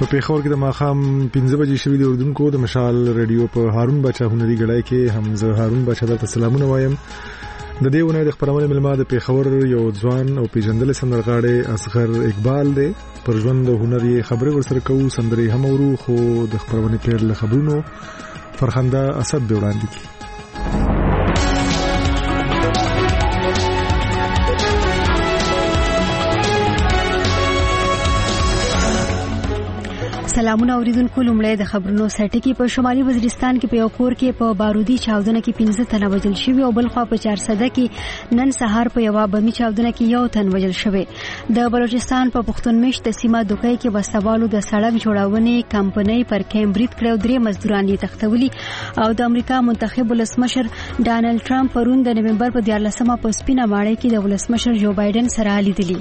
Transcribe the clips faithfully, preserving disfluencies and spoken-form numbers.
په پیښور کې د ماښام پنځه بجې شوې د اردوونکو د مشال ریډیو په هارون بچا هنري غړای کې حمزه هارون بچا ته سلامونه وایم. د دې ونې د خبرونه ملما د پیښور یو ځوان او پیژندل سندرغاړي اصغر اقبال دی. پر ژوند او هنر یې خبرې ورسره کوو، سندرې هم اورو، خو د خبرونه پیر له خبرونو فرخنده اسد به وړاندې کی. سلامونه اوریدونکو، لومړی د خبرونو سرټکی. په شمالي وزیرستان کې په یو کور کې په بارودي چاودنه کې پنځه تنه وژل شوي او بل خوا په چارسده کې نن سهار په یو بمي چاودنه کې یو تن وژل شوی. د بلوچستان په پښتون مشت سیمه دوکۍ کې وسوالو د سړک جوړونې کمپنۍ پر کیمبرید کړو، درې مزدوران یې تختولي او د امریکا منتخب ولسمشر ډانلډ ټرمپ پرون د نومبر په دیارلسمه په سپینه ماړۍ کې د ولسمشر جو بایدن سره لیدلی.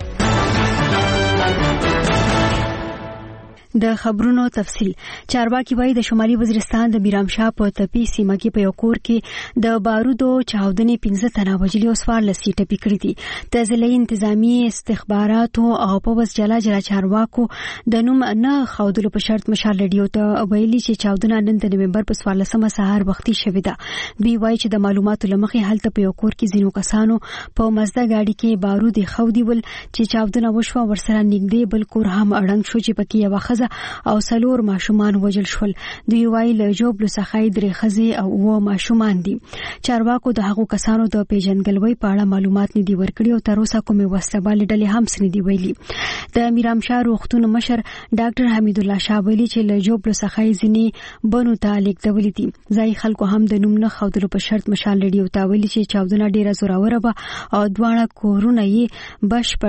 د خبرونو تفصیل. چارواکي وایي د شمالي وزیرستان د میرامشاه په تپی سیمه کې په یو کور کې د بارودو چاودنې پنځه تنه وژلي او څوارلس یې ټپي کړي دي. د ضلعي انتظامی استخباراتو او پولیس جلا جلا چارواکو د نوم نه ښودلو په شرط مشال ریډیو ته ویلي چې چاودنه نن د نومبر په څوارلسمه سهار وختي شوې ده. دوی وایي چې د معلوماتو له مخې هلته په یو کور کې ځینو کسانو په مزده ګاډي کې بارود خودي ول چې چاودنه وشوه. ورسره نږدې بل کور هم اړنګ شو چې پکې یو ښځه او سلور ماشومان وژل شول. دوی وایي له جوبلو څخه درې ښځې او اووه ماشومان دي. چارواکو د هغو کسانو د پیژندګلوۍ په اړه معلومات نه دي ورکړي او تر اوسه کومې وسله بالې ډلې هم څه نه دي ویلي. د میرامشاه روغتون مشر ډاکټر حمید الله شاه ویلي چې له جوبلو څخه ځینې بنو ته لیږدولي دي. ځایي خلکو هم د نوم نه ښودلو په شرط مشال ریډیو ته ویلي چې چاودنه ډېره زوروره وه او دواړه کورونه یې بشپړ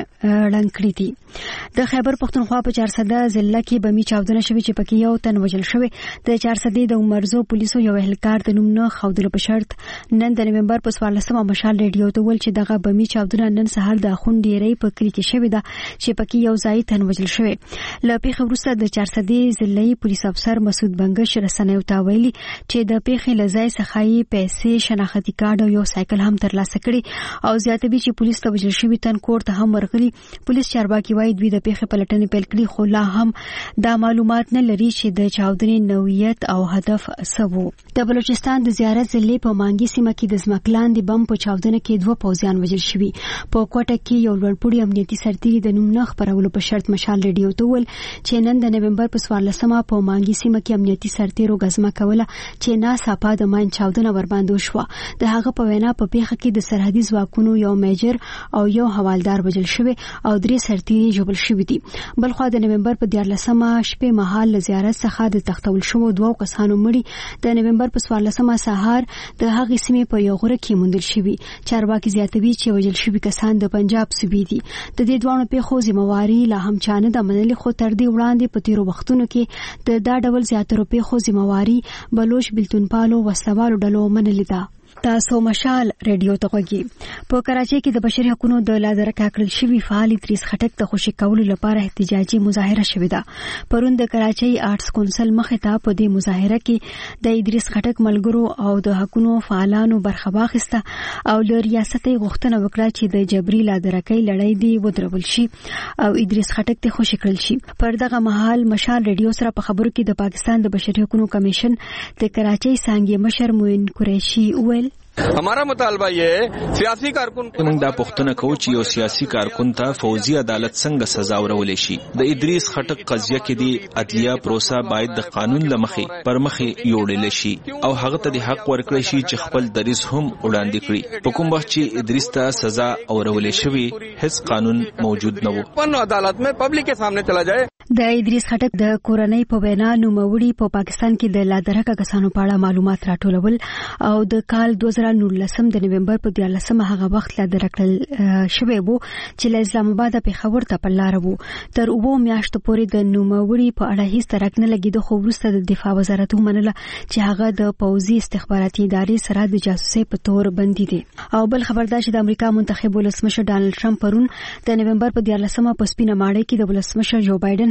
ړنګ کړي دي. د خیبر پښتونخوا په چارسده ضلع کې بمي چاودنه شوې چې پکې یو تن وژل شوی. د چارسدې د عمرزو پولیسو یو اهلکار د نوم نه ښودلو په شرط نن د نومبر په څوارلسمه مشال ریډیو ته ویل چې دغه بمي چاودنه نن سهار د اخوندډیرۍ په کلي کې شوې ده چې پکې یو ځای تن وژل شوی. له پیښې وروسته د چارسدې ضلعي پولیس افسر مسعود بنگش رسنیو ته ویلي چې د پیښې له ځای څخه یې پیسې، شناختي کارت او یو سایکل هم ترلاسه کړي او زیاتوي چې پولیس ته وژل شوی تن کور ته هم ورغلي. پولیس چارواکي وایي دوی د پیښې پلټنې پیل کړي خو لا هم دا معلومات نه لري چې د چاودنې نوعیت او هدف څه و. د بلوچستان د زیارت ضلع په مانګي سیمه کې د ځمکلاندې بم په چاودنه کې دوه پوځیان وژل شوي. په کوټه کې یو لوړپوړي امنیتي سرتیري د نوم نه خپرولو په شرط مشال ریډیو ته ویل چې نن د نومبر په څوارلسمه په مانګي سیمه کې امنیتي سرتیرو غزمه کوله چې ناڅاپه د ماین چاودنه ورباندې وشوه. د هغه په وینا په پیښه کې د سرحدي ځواکونو یو میجر او یو حوالدار وژل شوی او درې سرتیري ژوبل شوي دي. بلخوا د نومبر په دیارلسمه شپې مهال له زیارت څخه د تختول شوو دوه کسانو مړي د نومبر په څوارلسمه سهار د هغې سیمې په یو غره کې موندل شوي. چارواکي زیاتوي چې وژل شوي کسان د پنجاب صوبې دي. د دې دواړو پیښو ذمہواري لا هم چا نه ده منلې، خو تر دې وړاندې په تیرو وختونو کې د دا ډول زیاترو پیښو ذمہواري بلوچ بلتونپالو وسلوالو ډلو منلې ده. تاسو مشال ریډیو ته غوږی. په کراچۍ کې د بشري حقوقو د لادرکه کړل شوی فعال ادریس خټک د خوشی کولو لپاره احتجاجي مظاهره شوې ده. پرون د کراچۍ آرټس کونسل مخې ته په دې مظاهره کې د ادریس خټک ملګرو او د حقوقو فعالانو برخه واخیسته او له ریاست یې غوښتنه وکړه چې د جبري لادرکۍ لړۍ دی ودرول شي او ادریس خټک ته خوشی کړل شي. پر دغه مهال مشال ریډیو سره په خبرو کې د پاکستان د بشري حقوقو کمیشن د کراچۍ څانګې مشر موین قریشي ویل हमारा मुतालबा ये है सियासी कारकुन موږ دا پوښتنه کوو چې یو سیاسي کارکون ته فوزي عدالت څنګه سزا ورولې شي. د ادریس خټک قضیه کې دی عدلیه پروسه باید د قانون لمخې پر مخې یوړل شي او هغه ته د حق ورکړي شي چې خپل دریس هم وړاندې کړي. په کوم وخت چې ادریس ته سزا ورولې شوی هیڅ قانون موجود نه و. په عدالت में پبلک के सामने चला जाए. د ادریس خټک د کورنۍ په وینا نوموړي په پاکستان کې د لادرکه کسانو په اړه معلومات راټولول او د کال دوه زره نولسم د نومبر په دیارلسمه هغه وخت لادرکه شوی وو چې له اسلام آباد په خبر ته په لار وو. تر اوو میاشتو پورې د نوموړي په اړه هیڅ ترک نه لګیدو، خو وروسته د دفاع وزارت ومنله چې هغه د پوځي استخباراتي ادارې سره د جاسوسۍ په تور بندي دي. او بل خبردار چې د امریکا منتخب ولسمشر ډانلډ ټرمپ پرون د نومبر په دیارلسمه په سپینه ماړۍ کې د ولسمشر جو بایدن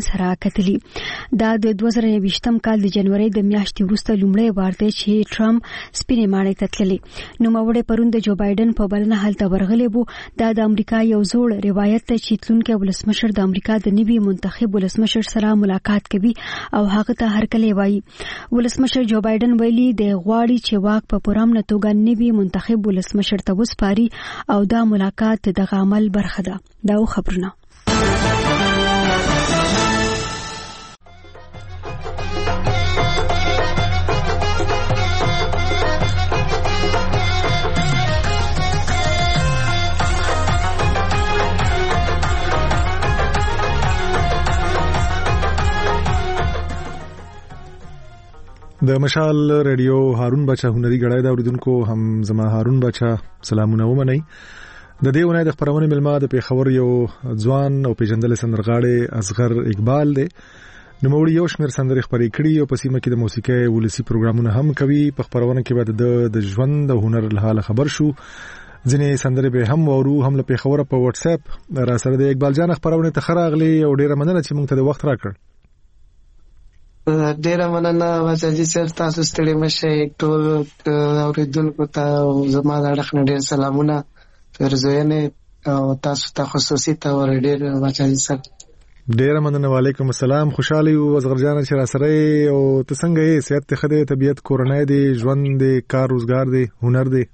سره کتلي. دا د دوه زره یوویشتم کال د جنوري د میاشتې وروسته لومړی وار دی چې ټرمپ سپینې ماڼۍ ته تللی. نوموړی پرون د جو بایدن په بلنه هلته ورغلی و. دا د امریکا یو زوړ روایت دی چې تلونکی ولسمشر د امریکا د نوي منتخب ولسمشر سره ملاقات کوي او هغه ته هرکلی وایي. ولسمشر جو بایدن ویلي د غواړي چې واک په پوره توګه نوي منتخب ولسمشر ته وسپاري او دا ملاقات دغه عمل برخه ده. دا خبرونه د مشال رادیو هارون بچا هنري غړای دا اوریدونکو هم زما هارون بچا سلامونه ومنئ. د دې ونې د خبرونه ملما د پیښور یو ځوان او پیژندل سندرغاړي اصغر اقبال دی. نو موږ یو شمېر سندرې خبرې کړې او په سیمه کې د موسیقي ولسی پروګرامونه هم کوي. په خبرونه کې بعد د ژوند او هنر له حاله خبر شو. ځینې سندرې به هم ورو هم له پیښور په واتس اپ را سره د اقبال جان خبرونه ته خراغلي او ډیره مننه چې موږ ته د وخت راکړ. ډیره مننه واجی سر تاسو ستړي مشه ټول اوریدونکو ته زما د اړخ نه ډیر سلامونه فرزوینه او تاسو ته خصوصي ته ډیر واجی سر ډیره مننه. وعلیکم السلام. خوشاله یو اصغر جان چې را سره او ته څنګه یې؟ صحت ته خدای طبيعت کورنۍ دی ژوند دی کار روزګار دی هنر دی؟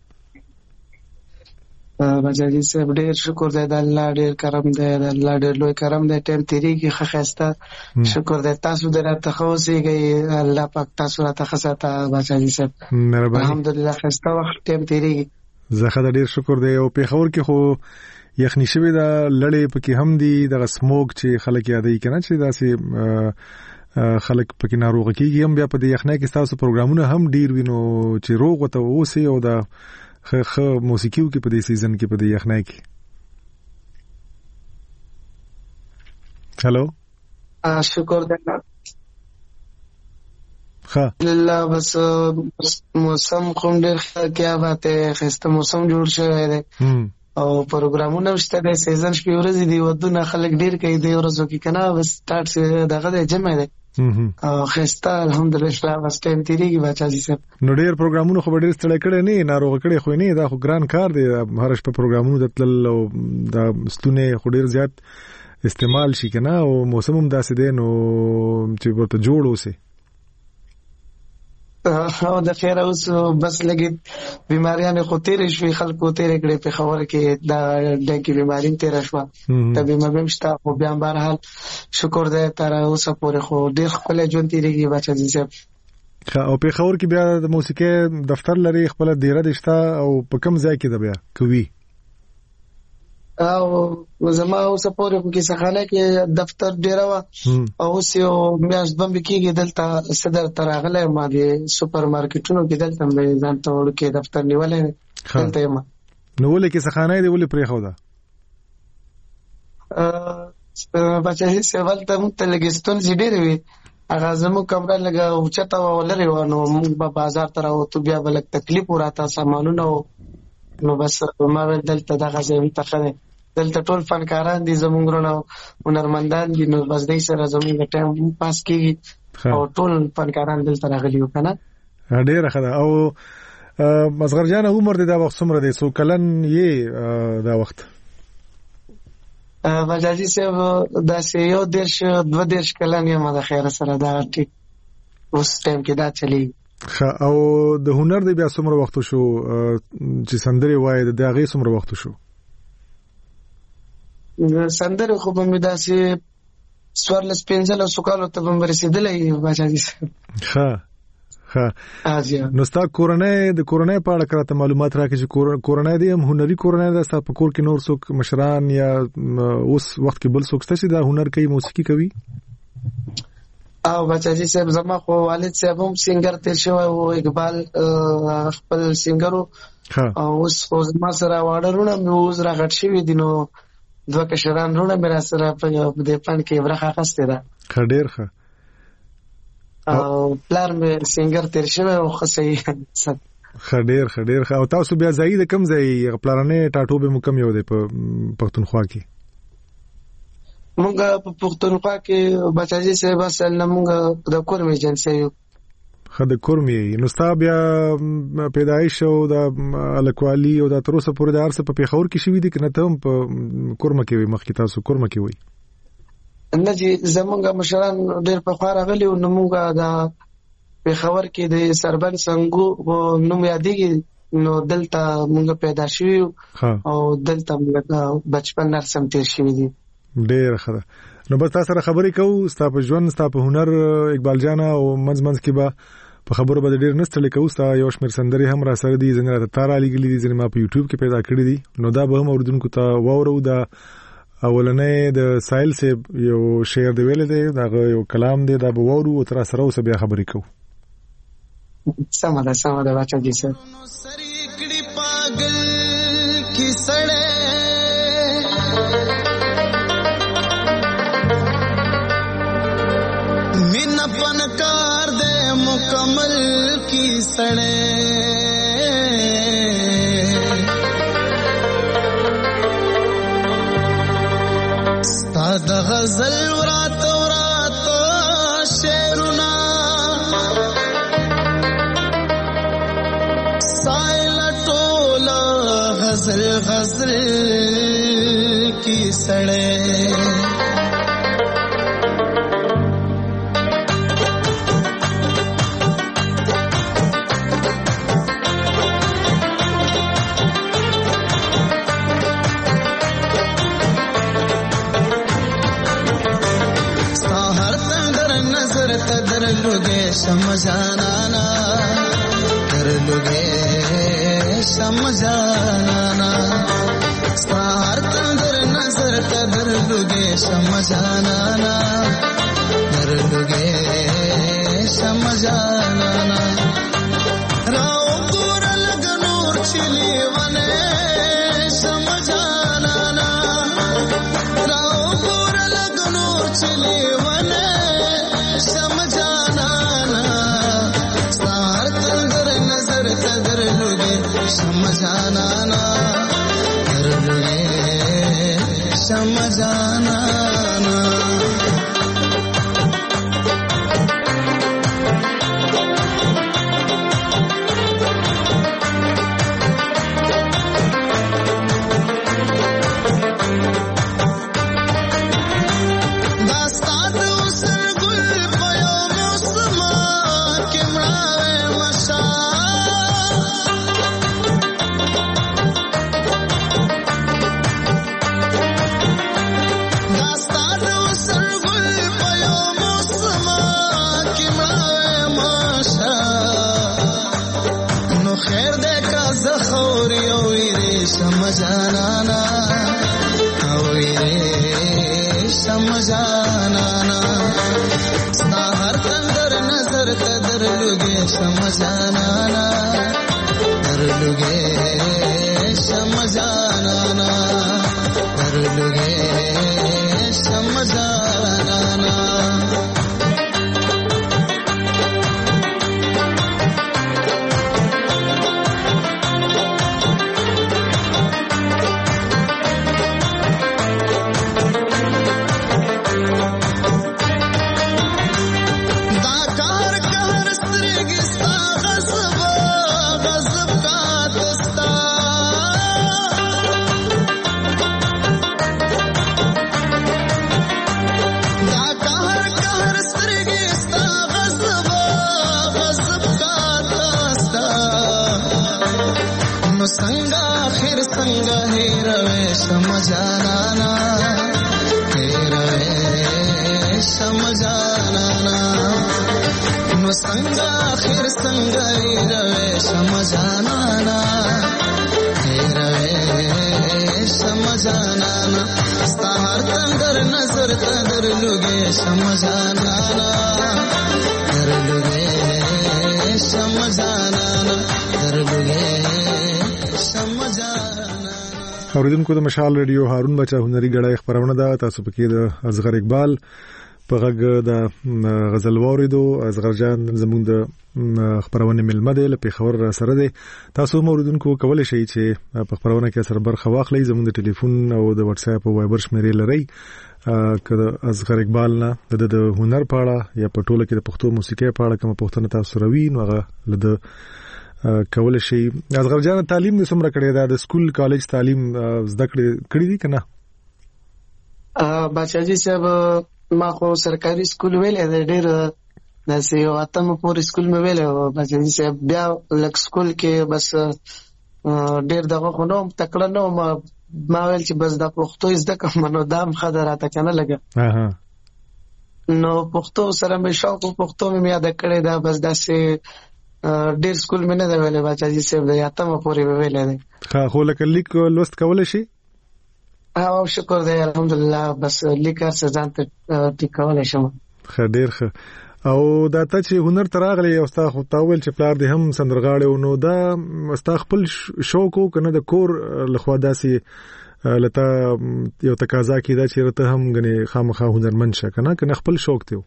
واجی سر ډیر شکر دی د الله ډیر کرم دی د الله ډیر لوی کرم دی. ټیم تیریږي خخسته شکر دی تاسو درته خوسیږي الله پاک تاسو راته خسته واجی سر مهرباني الحمدلله خسته وخت ټیم تیریږي زه خدای ډیر شکر دی. او پیښور کې خو یخنی شوی دا لړې پکې هم دي دغه سموک چې خلک یادوي کنه چې داسې خلک پکې ناروغ کیږي هم بیا په دې یخنۍ کې تاسو پروګرامونه هم ډیر وینو چې روغ وته اوسې او دا خه موسیقیو کې په دې سیزن کې په دې یخنۍ کې. هالو شکر دی ها الله بس موسم کوم ډیر کیا بات ہے خسته موسم جوړ شوی دی او پروګرامونه شته د سیزن شپې ورځې دی ودونه خلک ډیر کوي دی ورځو کې کنه بس سٹارټ دغه د جمع دی او خسته الحمدلله بس ټیم تیریږي بچا سي. نو ډیر پروګرامونه خو ډیر ستړي کړي نه ناروغ کړي خو نه دا خو ګران کار دی هر شپه پروګرامونه د تل او دا ستونه خو ډیر زیات استعمال شي کنه او موسم هم داسې دی نو چې ورته جوړ اوسه او د خیر اوس بس لګي بیماریاں خو تیرې شوې خلکو تیرې کړې په خبره کې دا ډېکی بیماری تیر شوه تبي مې مشتا خو بیا بهر حال شکر دې تر اوسه پورې خو ډېر خپل ژوند تیرېږي بچا دي صاحب. او په خبر کې بیا د موسیقي دفتر لري خپل ډیره دشتا او په کوم ځای کې دا بیا کوي او زما اوسه پورې کې څنګه کې دفتر ډیره وا او اوس یو میاش بم کېږي دلته صدر تراغله ما دي سوپر مارکیټونو کې دلته مې ځان ته وړ کې دفتر نیولې دلته ما نو ولې کې څنګه دی ولې پرې خو دا ا بچي سوال ته مت لګستون زیډې وي هغه زمو کمره لګا او چتا ولري ونه موږ په بازار تر او تو بیا بل تکلیف وراته سامانونه نو بس ما دلته دغه ځای ته خله دلته ټول فنکاران دي زمونږ هنرمندان دي نو بس دې سره زمونږ ټایم پاس کیږي او ټول فنکاران دلته راغلي و کنه ډېر ښه ده. او اصغر جان عمر دې دا وخت څومره دی سو کلن یې دا وخت وجاجي صاحب دا سه یو دیش دو دیش کلن یې ما د خیر سره دا ټیک اوس ټایم کې دا چلی او د هنر دی بیا څومره وخت شو چې سندري وای د هغه څومره وخت شو سندري خو به مې داسې سوارلس پنځل سوکالو ته به رسیدلې بچا دي ها ها نو ستا کورنۍ د کورنۍ په اړه کراته معلومات راکړي چې کورنۍ دی هم هنري کورنۍ ده ستا په کور کې نور څوک مشران یا اوس وخت کې بل څوک چې دا هنر کوي موسیقي کوي او بچاجي صاحب زما خو والد صاحب هم سنگر تیر شوی او اقبال خپل سنگرو او اوس خو زما سره واډرونه مې اوس راغټ شوی دي نو دوه کشران رونه مې را سره په دې پاند کې برخه اخیسته ده خډیر ښه او پلار مې سنگر تیر شوی او خصي خډیر خډیر ښه. او تاسو بیا ځای د کم ځای پلانې ټاټو به مکم یو دی په پښتونخوا کې مونږ په پښتونخوا کې بچاجي صاحب اصل نه مونږ د کور ایجنسی یو. خد کورمي نو ستا بیا پیدایش او د الکوالی او د تر اوسه پورې د ارسه په پیښور کې شوې دي کنه ته هم په کورمه کې وي مخکې تاسو کورمه کې وي نه چې زمونږ مشران ډېر په خار غلي او مونږ د پیښور کې د سربن څنګه نوم یادېږي نو دلته مونږ پیدا شوي او دلته مونږ بچپن نرسم تیر شوي دي. ډېر ښه نو بس تاسو سره خبرې کوو ستا په ژوند ستا په هنر اقبال جان او منځ منځ کې به په خبرو به ډېر نستړی کوو. ستا یو شمېر سندرې هم را سره دي ځینې راته تا رالیږلي دي ځینې ما په یوټیوب کې پیدا کړي دي نو دا به هم اورېدونکو ته واورو. دا اولنی د سایل صاحب یو شعر دی ویلی دی د هغه یو کلام دی دا به واورو او ته را سره اوسه بیا خبرې کوو. سمه ده سمه ده باچا جي صاحب. مینا پنکار دے مکمل کی سڑے ستاد غزل ورات ورات شعرنا سائل ٹولا غزل غزل کی سڑے समझाना कर लोगे समझाना सार कंदर नजर कदर लोगे समझाना कर लोगे समझाना राव पूरा लगनूर चिली वने समझाना राव पूरा लगनूर चिली वने समझाना समझाना ना कर लोगे समझाना ना समझाना समझाना हर कंदर नजर कदर लुगे समझाना कर लुगे समझाना कर लुगे समझाना संगा आखिर संगा ही रवे समझाना ही रवे समझाना नो संगा आखिर संगा ही रवे समझाना ही रवे समझाना स्तार कंदर नजर कदर लुगे समझाना कर लुगे समझाना कर लुगे اوریدونکو د مشال ریډیو هارون بچا هنري غړای خبرونه ده تاسو پکې د اصغر اقبال په غږ د غزل واوریدو اصغرجان زموږ د خبرونه ملمه دی له پیښور را سره دی. تاسو موردونکو کولای شئ چې په خبرونه کې سره برخه واخلئ. زموږ د ټلیفون او د واتس اپ او وایبر شمیرې لري که اصغر اقبال نه د د هنر په اړه یا په ټوله کې د پښتو موسیقۍ په اړه کوم پوښتنه تاسو روي نو هغه لده کولای شئ. اصغرجان تعلیم د څومره کړی دا د سکول کالج تعلیم زده کړی دی کنه؟ بچاجي صاحب ما خو سرکاري سکول ویلې د ډېر داسې یو اتم پورې سکول مې ویلې بچاجي صاحب. بیا لک سکول کې بس ډېر دغه خو نو تکړه نو ما ما ویل چې بس د پښتو زده کوم نو دام خدای راته کنه لګا نو پښتو سره مې شوق پښتو مې یاد کړی دا بس داسې ډېر سکول مې نه دی ویلې بچاجي صاحب د اتم پورې ویلې دی. ها خو لکه لیک لوست کولای شي؟ او شکر دی الحمدلله بس لیکر ځان ته ټیکولای شم. ښه ډېر ښه. او دا ته چې هنر ته راغلی او ستا خو تا ویل چې پلار دې هم سندرغاړی و نو دا ستا خپل شوق و که نه د کور لخوا داسې لته یو تقاضا کېده چې ته هم ګنې خامخا هنرمند شه که نه که نه خپل شوق دی و؟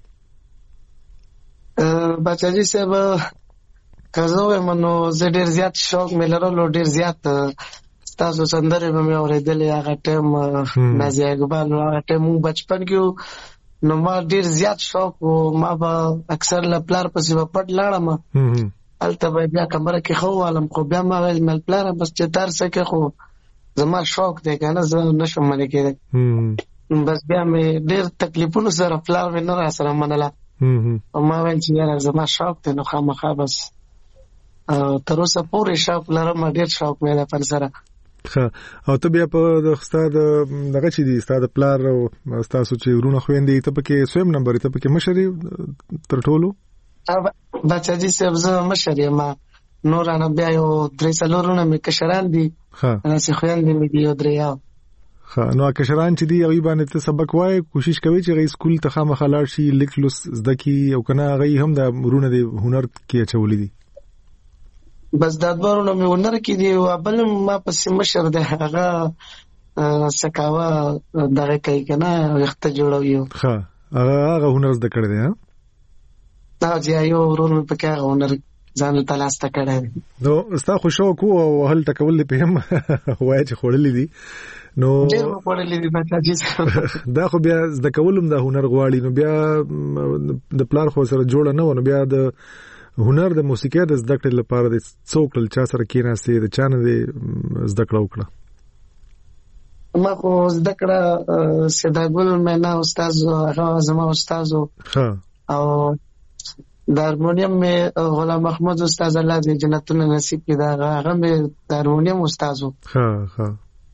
بچاجي صاحب که زه ووایم نو زه ډېر زیات شوق مې لرلو ډېر زیات تاسو سندرې به مې اورېدلې هغه ټایم نازي اقبال هغه ټایم موږ بچپن کې نو ما ډېر زیات شوق و ما به اکثر له پلار پسې به پټ لاړم هلته به بیا کمره کې ښه ووالم خو بیا ما ویل مل پلاره بس چې درس کې خو زما شوق دی که نه زه نشم منې کېدی بس بیا مې ډېر تکلیفونو سره پلار مې نه را سره منله او ما ویل چې یاره زما شوق دی نو خامخا بس تر اوسه پورې شوق لرم ډېر شوق مې ده فن سره. ښه. او ته بیا په د ستا د دغه چې دي ستا د پلار او ستاسو چې ورونه خویندې ته پکې سویم نمبر ته پکې مشر یې تر ټولو؟ بچاجي صاحب زه مشر یم نورانه بیا یو درې څلور ورونه مې کشران دي داسې خویندې مې دي یو درې یو. ښه. نو کشران چې دي هغوی باندې ته سبق وایې کوشش کوي چې هغوی سکول ته خامخا لاړ شي لیک لوست زده کړي او که نه هغوی هم د ورونه د هنر کې اچولي دي؟ بس دا دوارونه مې هنر کې دي او بل ما پسې مشر دی هغه سکاوه دغه کوي که نه ویښته جوړوي. ښه. هغه هغه هنر زده کړی دی؟ ها جی یو ورور مې پکې هغه هنر ځان ته لاسته کړی دی. نو ستا خو شوق و او هلته کول دې پې هم وایه چې خوړلي دي نو ډېر مې خوړلي دي بچاجي صاحب. دا خو بیا زده کول هم دا هنر غواړي نو بیا د پلار خو سره جوړه نه وه نو بیا د هنر د موسیقۍ د زده کړې لپاره د څه وکړل چا سره کېناستې د چا نه دې زده کړه وکړه؟ ما خو زده کړه سیداګل مینا استاد هغه زما استاد او د هارمونیم مې غلام محمد استاد الله دې جنتونه نصیب کړي دا هغه مې د هارمونیم استاد و. ښه ښه.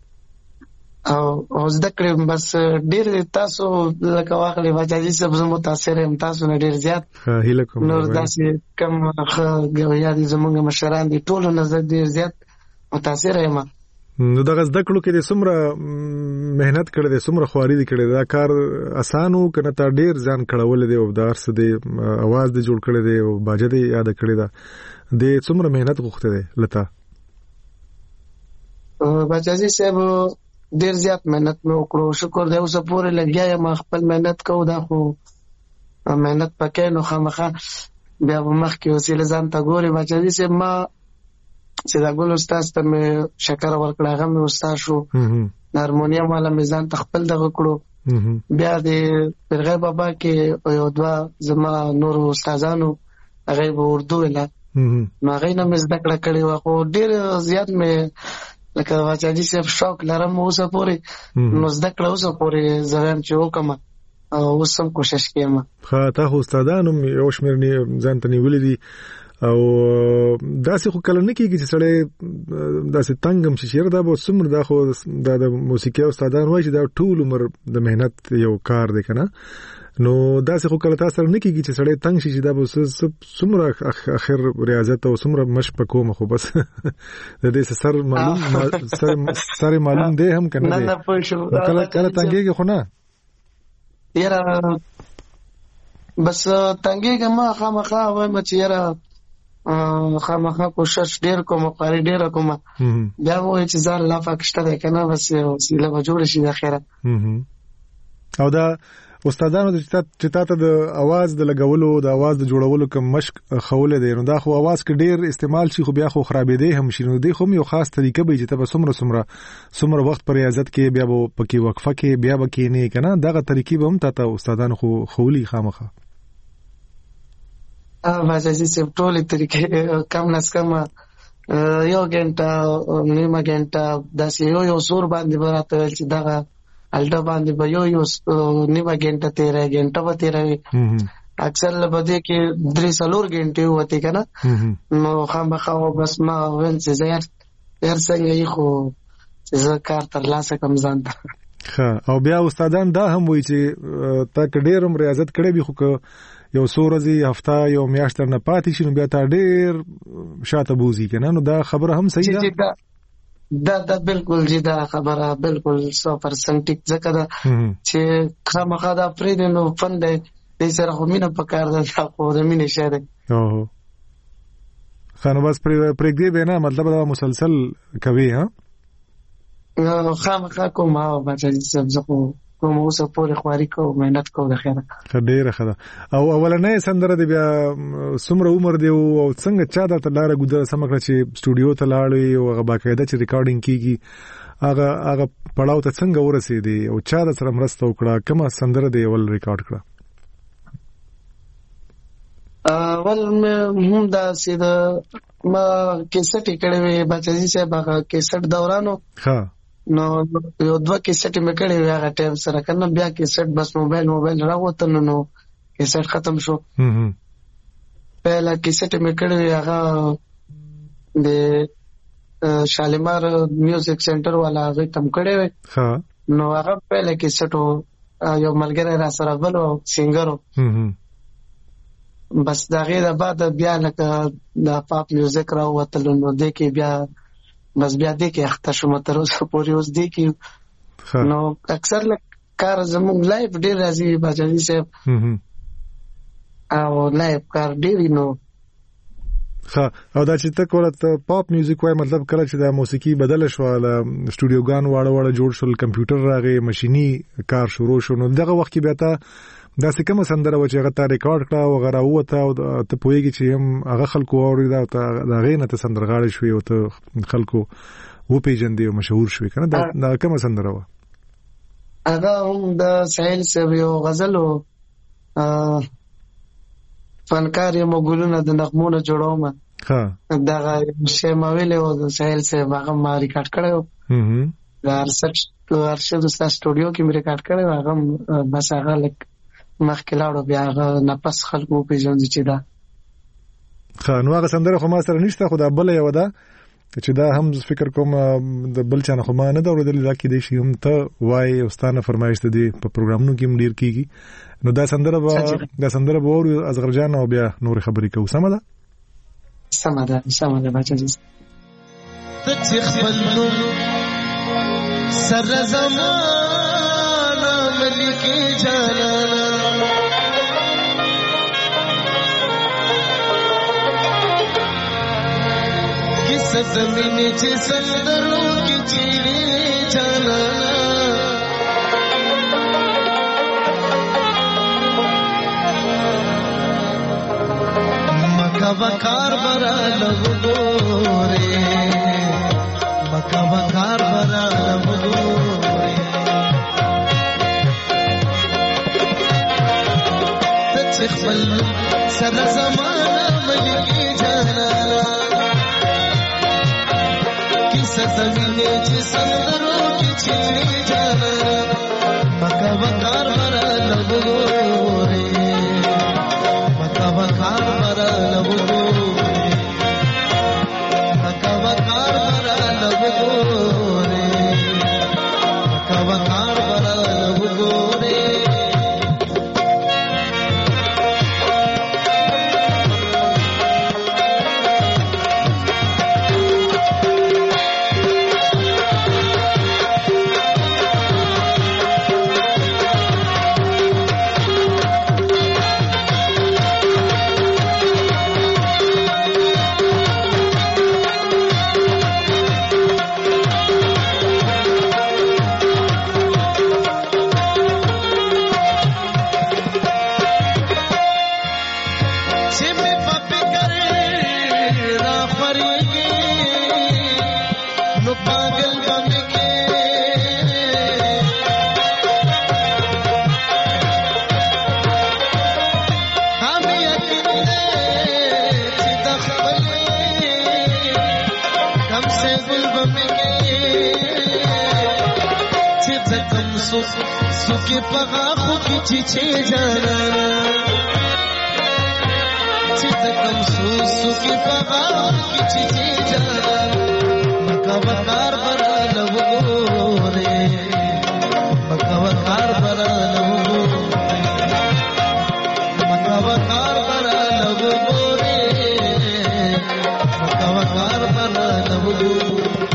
او زده کړې بس ډېر تاسو لکه واخلې بچاجي صاحب زه متاثر یم تاسو نه ډېر زیات. هیله کوم نور داسې کم ښه ګویا دي زموږ مشران دي ټولو نه زه ډېر زیات متاثر یم. نو دغه زده کړو کې د څومره محنت کړی دی څومره خواري دې کړې دا کار اسان و که نه تا ډېر ځان کړولی دی او د هر څه دی اواز دې جوړ کړی دی او باجه دې یاده کړې ده دې څومره محنت غوښتی دی له تا؟ بچاجي صاحب ډېر زیات محنت مې وکړو شکر دی اوسه پورې لګیا یم خپل محنت کوو دا خو محنت پکې نو خامخا بیا به مخکې وسیله ځان ته ګورې بچاجي صاحب. ما سیداګل استاد ته مې شکر ورکړه هغه مې استاد شو د هارمونیم والا مې ځان ته خپل دغه کړو. بیا د پیرغی بابا کې یو دوه زما نورو استادانو هغوی به اردو ویله نو هغوی نه مې زده کړه کړې وه خو ډېر زیات مې لکه بچاجي صاحب شوق لرم اوسه پورې نو زده کړه اوسه پورې زه وایم چې وکړم او اوس هم کوشش کوم. ښه. تا خو استادان هم یو شمېر ځان ته نیولي دي او داسې خو کله نه کېږي چې سړی داسې تنګ هم شي چې یاره دا به څومره دا خو دا د موسیقۍ استادان وایي چې دا ټول عمر د محنت یو کار دی که نه نو داسې خو کله تاسو سره نه کېږي چې سړی تنګ شي چې دا به څومره اخر ریاضت او څومره مشق په کومه خو بس د دې سر معلوم سر معلوم دی هم که نه دی کله کله تنګېږي خو نه یاره بس تنګېږه ما خامخا وایم چې یاره خامخا کوشش ډېر کوم قاري ډېره کوم بیا وایي چې ځان لا پاک شته دی که نه بس وسیله به جوړه شي د اخره. او دا استادانو چې تاسو د आवाज د لګولو د आवाज د جوړولو کوم مشق خوله دی نو دا خو आवाज کې ډیر استعمال شي خو بیا خو خرابېدې هم شي نو دی خو یو خاص طریقه به چې تاسو سمره سمره سمره وخت پر ریاضت کې بیا به پکې وقفه کې بیا به کې نه کنه دغه طریقې به هم تاسو استادانو خو خولي خامخه ا واسه چې ټولې طریقې کم نس کم یو غنټه نیمه غنټه داسې یو یو سور باندې براته چې دغه الټا باندې به یو یو نیمه غنټه تیرې غنټه به تیرې اکثر لبدې کې درې څلور غنټې وته کنه نو خامخا بس ما ول چې زیات هر څنګه یې خو چې کار تر لاسه کم ځان ها او بیا استادان دا هم وایي چې تا ډېرم ریاضت کړې به خو یو سورځي هفته یو میاشت نه پاتې شي نو بیا تا ډېر شاته بوزي کنه نو دا خبره هم صحیح ده دا دا بالکل جی دا خبره بالکل سو پرسنټ ټیک ځکه دا چې خامخا دا پرې نو فن دی د سره خو مینه پکار ده خو د مینه شه ده اوه خانو بس پرې پرې دی به نه مطلب دا مسلسل کوي ها خامخا کوم او بچی سبزه کوم اوسه پورې خواري کو مهنت کو د خیره ډیره خدا او اولنې سندره دی بیا سمره عمر دی او څنګه چا د لاره ګذر سمکړه چې سټوډیو ته لاړې او هغه باقاعده چې ریکارډینګ کیږي هغه هغه پړاو ته څنګه ورسېدی او چا د سره مرسته وکړه کومه سندره دی ول ریکارډ کړه اول هم دا سید ما کیسټ کړې وې بچی صاحب هغه کیسټ دورانو ها نو یو دوه کیسټ مې کړې وې هغه ټایم سره کنه بیا کیسټ بس موبایل موبایل راوته نو نو کیسټ ختم شو هم پهلا کیسټ مې کړې وې هغه د شالیمار میوزیک سنټر والا هغه تم کړې وې ها نو هغه پهلا کیسټ یو ملګری را سره بل او سنگرو هم بس دا غیر بعد بیا لکه د پاپ میوزیک راوته نو د کې بیا بس بیا دې کې اخته شوم تر اوسه پورې اوس دې کې نو اکثر لکه کار زموږ لایف ډیر راځي باجی صاحب او لایف کار ډیر نو ها او دا چې ته کوله پاپ میوزیک وای مطلب کله چې د موسیقي بدل شو له سټوډیوګان واړه واړه جوړ شول کمپیوټر راغی ماشيني کار شروع شو نو دغه وخت کې بیا ته دا څه کوم سندره و چې هغه تا ریکارډ کړه او غره وته او ته پوهیږي چې هم هغه خلکو اوري دا دا غینه ته سندرغاړي شوی او ته خلکو و پیژندې او مشهور شوی کنه دا دا کوم سندره و هغه هم د ساحل سره یو غزل او فنکار یې مغولونه د نغمونو جوړوم ها دا شی ما ویله او د ساحل سره هغه ما ریکارډ کړو هم دا ارشد ارشد د سټوډیو کې مې ریکارډ کړو هغه بس هغه لک مخکې لاړو بیا هغه نفس خلکو پیژندل چې دا خا نو هغه سندره خو ما سره نشته خو دا بل یو ده چې دا هم فکر کوم د بل چا نه خو ما نه دا ورېدل دا کې دی شي هم ته وای او ستانه فرمایش ته دی په پروګرامونو کې مډیر کیږي نو دا سندره به دا سندره به ور ازغر جان او بیا نور خبرې کوو سم ده سم ده سم ده بچی ته چې خپل سر زمانه ملکی جانانا زمینی چې سندرو کې چیرې جانا مکا وکار برا لغوري مکا وکار برا لغوري تخبل سر زمانه ملکی جانا زمینه چې سندرو کې چیرې جانا مکا وکار برا لغوري مکا وکار برا لغوري مکا وکار برا لغوري مکا وکار برا لغوري منګل باندې کې هم یقین دې چې د خپل کم سے ګل باندې کې چې کم سو سو کې پغا خو کې چې چې جانا چې کم سو سو کې پغا خو کې چې جانا مکا وقار برا لوګورې مکا وقار برا لوګورې مکا وقار برا لوګورې مکا وقار برا لوګورې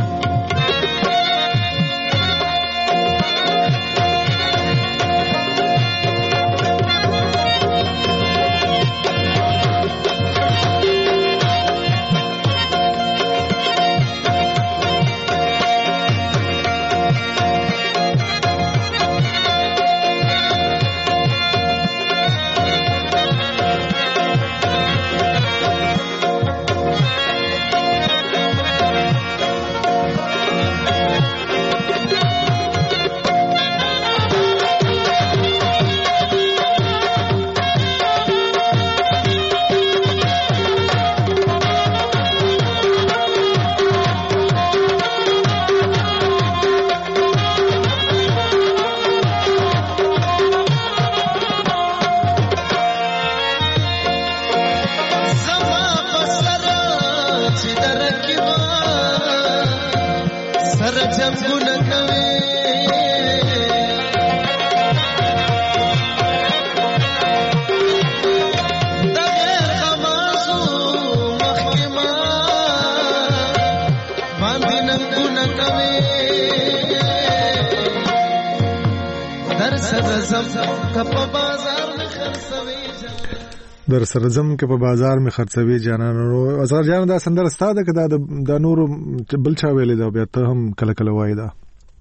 در سره زم که په بازار می خرڅوي جانانو ازغر جان دا سندر ستاده که دا د نور بل چا ویلې دا بیا ته هم کله کله وای دا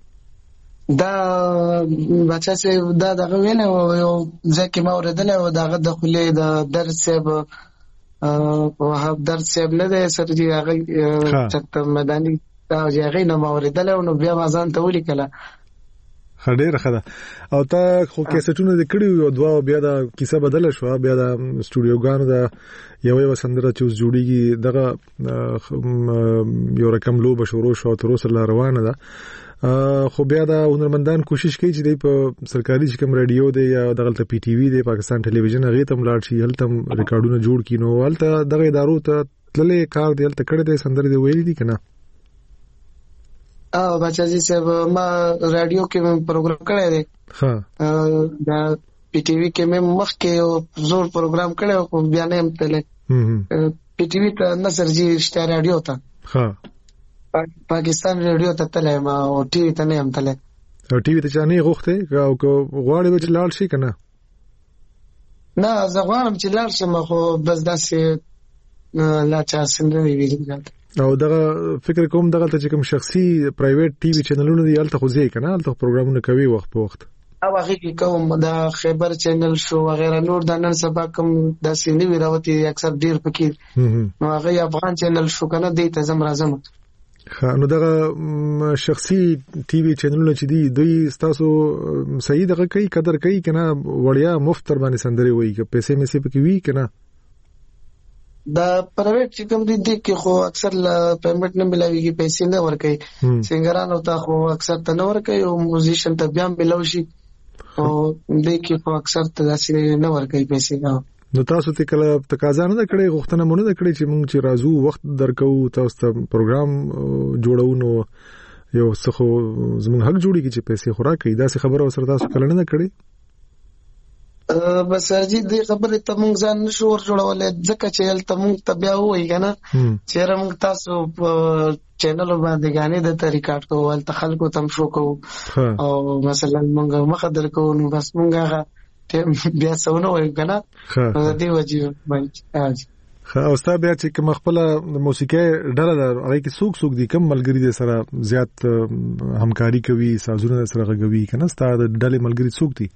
دا بچا سي دا دغه ویل او ځکه ما اوریدل او دغه د خلې د درس سیب وهاب درس سیب نه ده سر دي هغه چت مداني دا هغه نه ما اوریدل او بیا ما ځان ته ولي کله خډیر خدا او تا خو کیسټونه د کړي یو دوا بیا دا کیسه بدل شو بیا دا سټوډیو غانو دا یو یو سندره چې جوړیږي دغه یو رقم لو بشورو شو تر اوسه روانه ده خو بیا دا هنرمندان کوشش کوي چې د په سرکاري کوم رادیو دی یا دغه پی ټي وی دی پاکستان ټلویزیون هغه تم لاړ شي هلته ریکارډونه جوړ کینو هلته دغه ادارو ته تللې کار دی هلته کړه د سندره دی ویلي دي کنه او بچا جی صاحب ما رادیو کې پروګرام کړی دی ها دا پی ټي وی کې مې مخ کې زور پروګرام کړی او بیا نه هم تللی پی ټي وی ته نصر جی رښتیا رادیو ته ها پاکستان رادیو ته تللی ما او ټي وی ته نه هم تللی او ټي وی ته چانه غوښته او غواړي به لاړ شي کنه نه زه غواړم چې لاړ شم خو بس داسې لا چا سندره ویل او دغه فکر کوم دغه ته چې کوم شخصي پرایویټ ټي وی چینلونه دی الته خو ځای کنه الته پروګرامونه کوي وخت په وخت او هغه کې کوم دا خیبر چینل شو وغیرہ نور د نن سبا کوم د سینې وراوتی اکثر ډیر پکې نو هغه افغان چینل شو کنه دی ته زم راځم نو دغه شخصي ټي وی چینلونه چې دی دوی تاسو صحیح دغه کوي قدر کوي کنه وړیا مفت تر باندې سندري وایي که پیسې مې سي پکې وی کنه دا پرایویټ چې کوم دي کې خو اکثر پیمنٹ نه ملاويږي پیسې نه ورکوي سنگرانو ته خو اکثر ته نه ورکوي او موزیشن ته بیا ملاوي شي او دې کې خو اکثر ته داسې نه ورکوي پیسې نو تاسو ته کله تقاضا نه کړې غوښتنه مونږ نه کړې چې مونږ چې راځو وخت درکو تاسو ته پروګرام جوړو نو یو څه خو زموږ حق جوړیږي چې پیسې خوراکي دا څه خبره وسره تاسو کله نه کړې بس ارجی دې خبره ته مونږ ځان نشو ور جوړولې ځکه چې ال ته مونږ تبیا وای کنه چې رمږ تاسو چینل باندې غانې د طریقات کوو ال خلکو تم شو کوو او مثلا مونږ مخدر کوو نو بس مونږ هغه بیا څونه وای کنه دې وجه باندې او ستا بیا چې کوم خپل موسیقي ډله ده هغه کې څوک څوک دي کوم ملګری دي سره زیات همکاري کوي سازونه سره غوي کنه ستا د ډلې ملګری څوک دي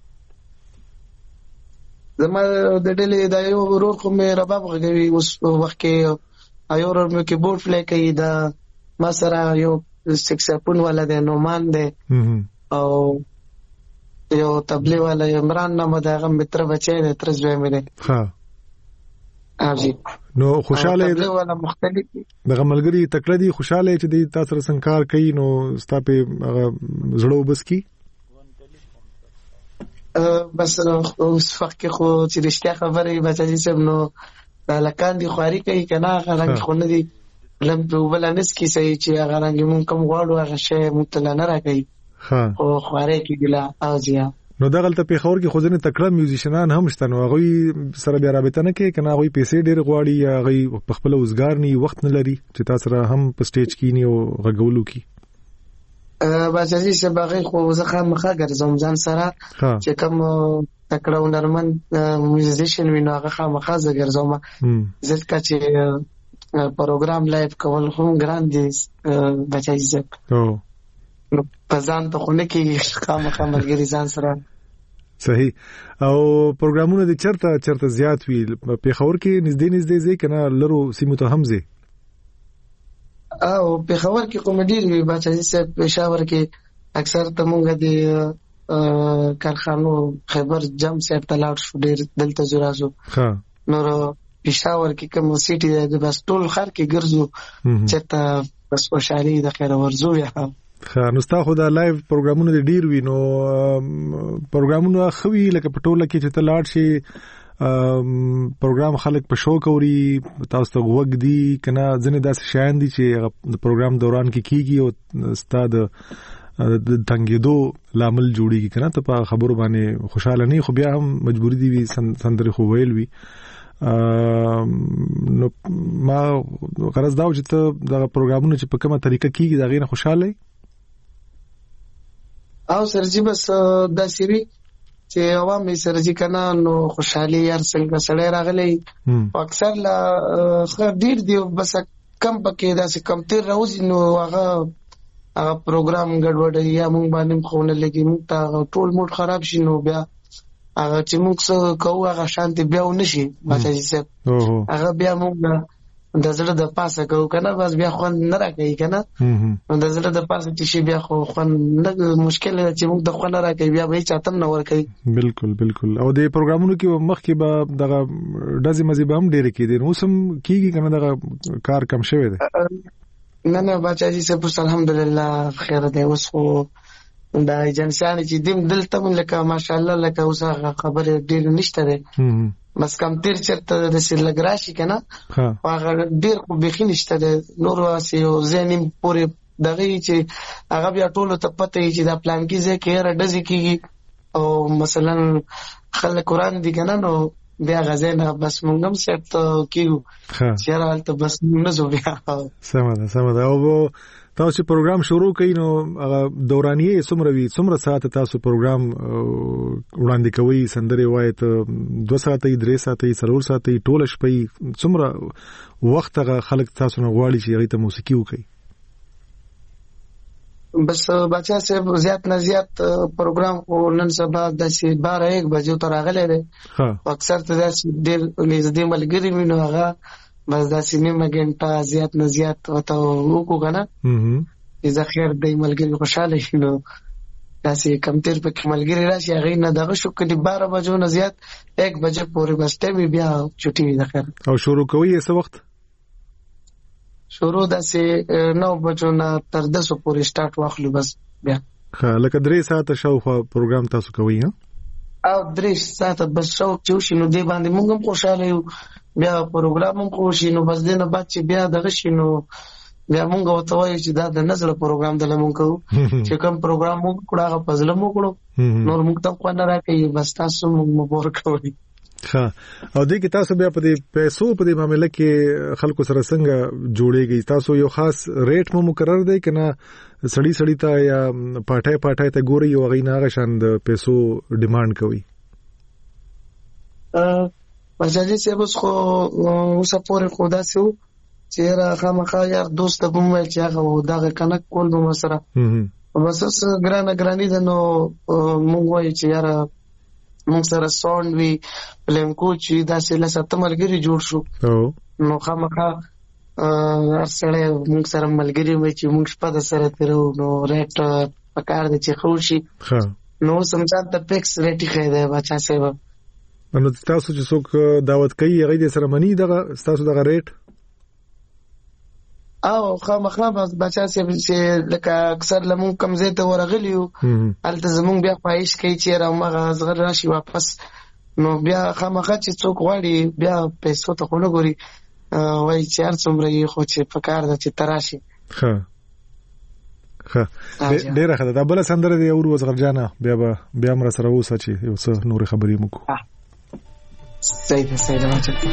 زما د ډلې د یو ورور خو مې رباب غوي اوس وخت کې ایو ورور مې کیبورډ پلی کوي دا ما سره یو سکساپون والا دی نومان دی او یو تبلی والا عمران نامه د هغه متر بچی دی تر زوی مې دی. ها ها جی. نو خوشاله تبلی والا مختلف دي دغه ملګری تکړه دي خوشاله چې د تاسو سره څنګه کوي نو ستا په زړه وبس کی بس اوس وخت کې خو چې رښتیا خبرې بچی سم نو دا لکان دي خواري کوي کنه هغه رنګ خو نه دي لم په بلانس کې صحیح چې هغه رنګ مونږ کوم غواړو هغه شی مطلع نه راکړي. ها او خواري کې ګلا او جیا نو دغه ته په خور کې خو ځنه تکړه میوزیشنان هم شته نو هغه سره بیا رابطه نه کوي کنه هغه پیسې ډېر غواړي یا هغه په خپل وزګار نه وخت نه لري چې تاسو سره هم په سټیج کې نه او غږولو کې بچی چې باغې خو زه خامخا ګرځم ځان سره چې کوم تکړه ونرمن میوزیشن وینو هغه خامخا زه ګرځم ځکه چې پروګرام لایف کول هم ګران دي بچی چې او نو پزان ته خونه کې خامخا ملګری ځان سره صحیح. او پروګرامونه د چرته چرته زیات وی په خور کې نږدې نږدې ځای کنه لرو سیمو ته هم ځي او په خبر کې کومډي وی بچی چې پېښور کې اکثر ته مونږ د کارخانو خبر جام سیټ تلاټ شو ډېر دلته زرازو ها نور پېښور کې کوم سیټي د بس ټول خر کې ګرځو چې ته بس خوشالي د خیر ورزو یا ها نو ستا خو دا لایو پروګرامونه د ډیر وی نو پروګرامونه خوي لکه پټوله کې چې تلاټ شي پروګرام خلک په شوق اوري تاسو ته وګ دي کنه ځنه داسې شایان دي چې د پروګرام دوران کې کیږي او ستاد د تنګېدو لامل جوړیږي کنه ته په خبرو باندې خوشاله نه خو بیا هم مجبوری دي وي سندري خو ویل وي نو ما غرض دا چې ته د پروګرامونو چې په کومه طریقه کیږي دا غینه خوشاله او سرجی بس دا سری چې عوام یې سرجی کنه نو خوشحالي یار څنګه سړی راغلی اکثر لا خیر ډیر دی بس کم پکې دا سه کم تیر راوځي نو هغه هغه پروګرام ګډوډ یا مونږ باندې خونه لګي مونږ ته ټول موډ خراب شي نو بیا هغه چې مونږ څه کوو هغه شانتي بیا ونشي بچی صاحب هغه بیا مونږ د زړه د پاسه کوو کنه بس بیا خو نه راکې کنه نو د زړه د پاسه چې شي بیا خو خو نه مشکل چې موږ د خو نه راکې بیا به چاته نه ور کوي. بالکل بالکل. او د پروګرامونو کې مخ کې به دغه دازي مزي به هم ډېر کې دي نو سم کیږي کنه دغه کار کم شوی دی نه نه بچی صاحب الحمدلله خیر دی اوس خو دا ایجنسیان چې دیم دلته من لکه ماشاءالله لکه اوس خبره ډېر نشته ده بس کم تیر چرته د سلګراشي کنه هغه ډیر خو بخی نشته د نور واسي او زینم پوره دغه چې هغه بیا ټول ته پته چې دا پلان کې ځکه کې را دزي کیږي او مثلا خلک قران دي کنه نو بیا غزنه بس مونږ هم سټ کیو چې راځي بس نه زو بیا سم ده سم ده. او تاسو پروګرام شروع کړئ نو هغه دورانیه څومره وی څومره ساعت تاسو پروګرام وړاندې کوي سندري وای ته دوه ساعتې درې ساعتې څلور ساعتې ټول شپې څومره وخت هغه خلک تاسو نه غواړي چې هغه ته موسیقي وکړي بس بچا صاحب زیات نه زیات پروګرام کو نن سبا د سی بارہ ایک بجو تر راغله ده اکثر ته د ډیر نږدې ملګری مينو هغه بس دا سینما ګنټه زیات نه زیات وته وکړو کنه اذا خیر د ملګری خوشاله شینو داسې کم تیر په ملګری راشي هغه نه دغه شو کدي بارہ بجو نه زیات ایک بجے پورې بس ټیم بیا چټي وي د خیر. او شروع کوي څه وخت شروع داسې نو بجو نه تر دسو پورې سٹارټ واخلو بس بیا ها لکه درې ساعت شاوخوا پروګرام تاسو کوي ها او درې ساعت بس شو چې شنو دی باندې موږ هم خوشاله یو بیا پروګرام هم خوشی نو بس دینه بعد چې بیا دغه شنو بیا موږ وته وایو چې دا د نظر پروګرام د لمون کوو چې کوم پروګرام موږ کړه په ځل موږ کړو نور موږ ته خو نه راکې بس تاسو موږ مبور کوي. ها او دې کې تاسو بیا په دې پیسو په دې معاملې کې خلکو سره څنګه جوړیږي تاسو یو خاص ریټ مو مقرر دی کنه سړی سړی ته یا پټای پټای ته ګوري یو غي نه غشان د پیسو ډیماند کوي ا پرځي چې اوس خو اوس پورې خدا سو چې را خامخا یار دوست په موبایل چې هغه دغه کنک کول نو سره بس ګرانه ګرانی ده نو موږ وایو چې یار موږ سره ساوند وی پلم کوچ دا سه لسه تمرګری جوړ شو نو خامخا سره موږ سره ملګری وي چې موږ شپه د سره تیرو نو ریټ پکار دي چې خوشي نو سمجا د فکس ریټ خې ده بچا سیو نو تاسو چې څوک دعوت کوي هغه د سره منی دغه تاسو دغه ریټ او خامخا بچا سیو چې لکه اکثر لمون کمزې ته ورغلیو الته زمون بیا خواهش کوي چې راومغه زغر راشي واپس نو بیا خامخا چې څوک غواړي بیا پیسو ته خونه ګوري وای چې هر څومره یې خو چې پکار ده چې تراشي ښه ښه ډیره ښه ده بل سندره دی اور وزغر جانا بیا بیا مر سره وسه چې یو څه نور خبرې مو کو صحیح ده صحیح ده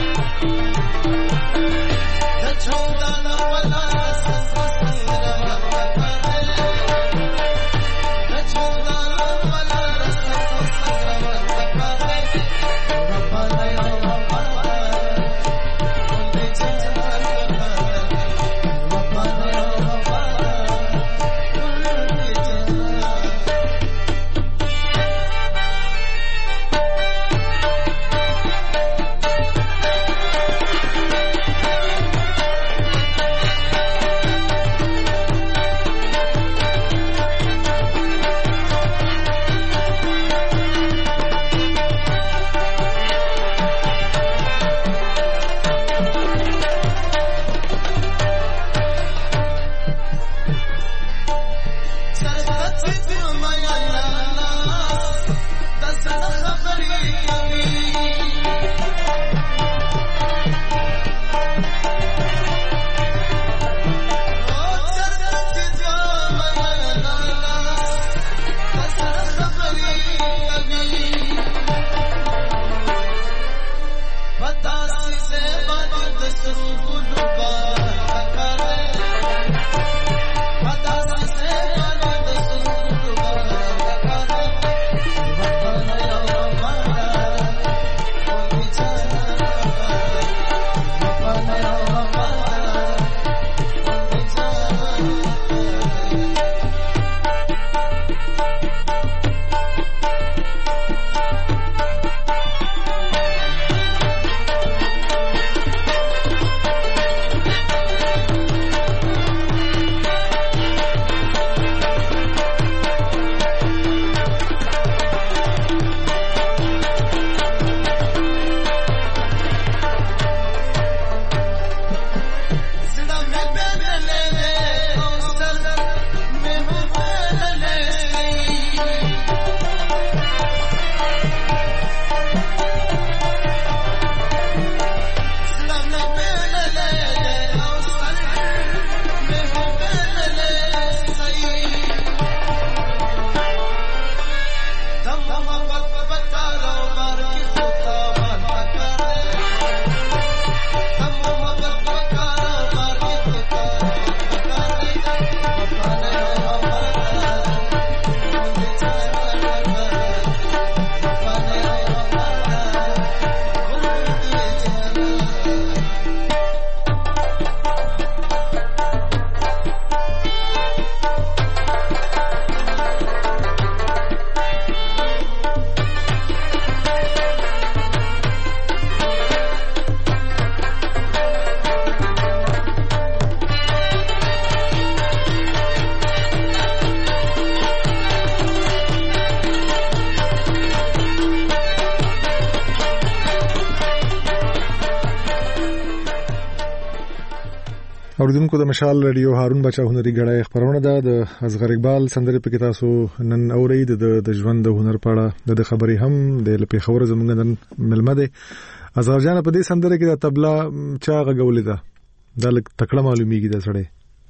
اوریدونکو د مشال رادیو هارون بچا هنري غړای خبرونه ده د اصغر اقبال سندره په کې تاسو نن اورید د ژوند د هنر په اړه د خبرې هم د لپاره خبره زمونږ نن ملمه ده اصغر جان په دې سندره کې د تبلا چا غولې ده د لک تکړه معلومیږي د سړی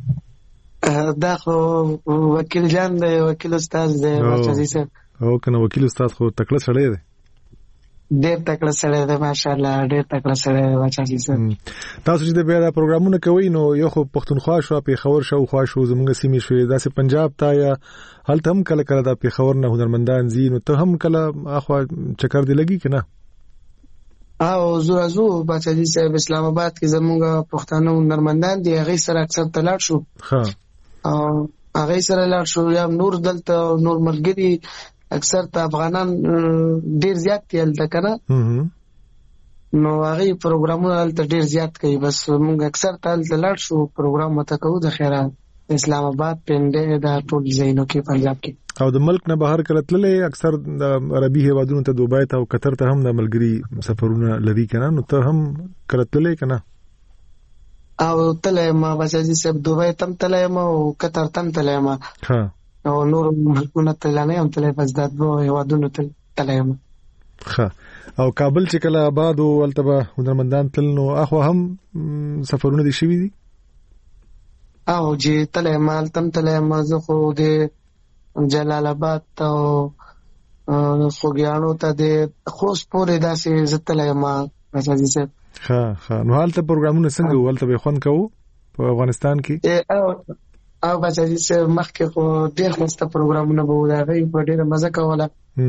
دا خو وکیل جان دی وکیل استاد دی بچا دي سر او کنه وکیل استاد خو تکړه سړی دی ډېر تکړه سره ده ماشاءالله ډېر تکړه سره واچا دي سر تاسو چې د بیا د پروګرامونه کوي نو یو خو پښتونخوا شو په خبر شو خوا شو زمونږ سیمې شوې داسې پنجاب تا یا هلته هم کله کله د په خبر نه هنرمندان زی نو ته هم کله اخوا چکر دی لګي کنه او زو زو بچا دي سر اسلام آباد کې زمونږ پښتانه هنرمندان دي هغه سره اکثر تلاړ شو ها او هغه سره لاړ شو یا نور دلته نور ملګری اکثر ته افغانان ډیر زیات تل تکره نو هغه پروګرامونه تل ډیر زیات کوي. بس موږ اکثر تل لاړ شو پروګرام مته کوو د خیره اسلام آباد پنده دا ټول ځایونو کې پنجاب کې. او د ملک نه بهر کله تللې اکثر د عربي هیوادونو ته دوبۍ ته او قطر ته هم د ملګری سفرونه لري کنه نو ته هم کله تللې کنه؟ او تلې ما بچی صاحب دوبۍ تم تلې ما او قطر تم تلې ما ها او نور ملکونه تلې نه هم تلې بس د دوه هیوادونو تلې ما. ها او کابل چې کله آباد او التبه هنرمندان تل نو اخو هم سفرونه دي شوي دي او چې تلې ما تم تلې ما زه خو د جلال آباد او خوګیانو ته د خوست پورې داسې زتلې ما بچی صاحب. ها ها نو حالته پروګرامونه څنګه ولته به خوان کوو په افغانستان کې؟ او او بچی صاحب مخکې خو ډېر خسته پروګرامونه به وو هغه په ډېره مزه کوله.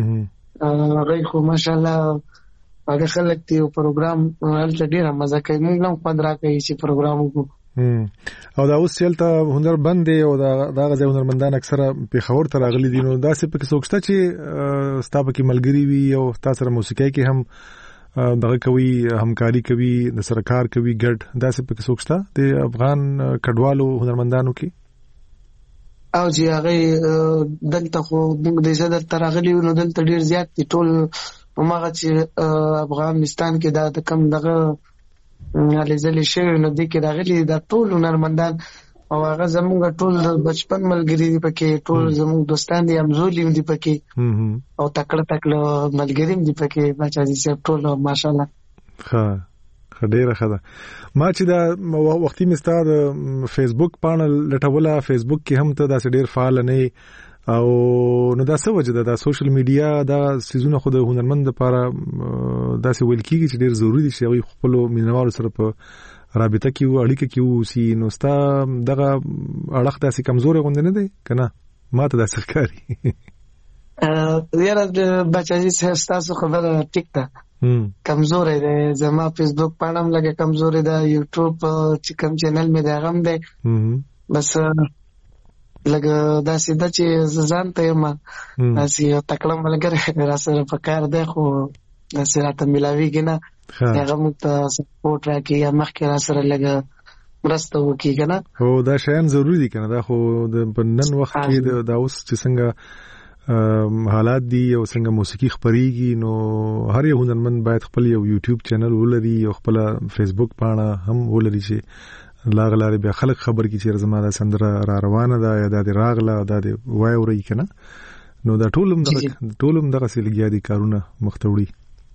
هغه خو ماشاءالله هغه خلک دی پروګرام هلته ډېره مزه کوي. موږ هم خوند راکوي چې پروګرام وکړو. او دا اوس چلته هنر بند دی او دا دغه ځای هنرمندان اکثره پیښور ته راغلي دي نو داسې پکې څوک شته چې ستا پکې ملګري وي او تاسو سره موسیقۍ کې هم دغه کوي همکاري کوي د سره کار کوي ګډ داسې پکې څوک شته د افغان کډوالو هنرمندانو کې؟ او چې هغه دلته خو موږ د زړه تر راغلي نو دلته ډیر زیات دي ټول هماغه چې افغانستان کې دا د کم دغه علي زلي شوی نو دي کې راغلي دا ټول هنرمندان او هغه زموږ ټول بچپن ملګري دي پکې ټول زموږ دوستان دي همزولي دي پکې او تکړه تکړه ملګري دي پکې بچا دي ټول ماشاءالله. ها ډیره ښه ده. ما چې دا وختي مستار فیسبوک پاڼه لټوله فیسبوک کې هم ته داسې ډیر فعال نه او نو دا څه وجه ده دا سوشل میډیا دا سيزونه خو د هنرمند لپاره داسې ویل کیږي چې ډیر ضروری دي چې هغه خپل مینوالو سره په رابطه کې وو اړیکه کې وو سي نو ستا دغه اړخ داسې کمزوري غوند نه دی کنه ما ته داسې ښکاري. یاره بچی تاسو خبره ټیک ده کمزوري ده زما فیسبوک پاڼه هم لګه کمزوري ده یوټیوب چې کوم چینل مې ده هم ده بس لګه داسې ده چې ځان ته یم داسې یو تکړه ملګری را سره په کار ده خو داسې راته ملاویږي نه هغه موږ ته سپورټ راکړي یا مخکې را سره لګه مرسته وکړي که نه. هو دا شیان ضروري دي که نه دا خو په نن وخت کې دا اوس چې څنګه حالات دي او څنګه موسیقي خپريږي نو هر یو هنرمند باید خپل یو یوټیوب چینل ولري او خپل فیسبوک پاڼه هم ولري چې لاغلاري به خلک خبر کی چې زما د سندره را روانه ده یا د راغله د وای اوري کنه نو دا ټولم د ټولم دغه سلګیا دي کارونه مختوړي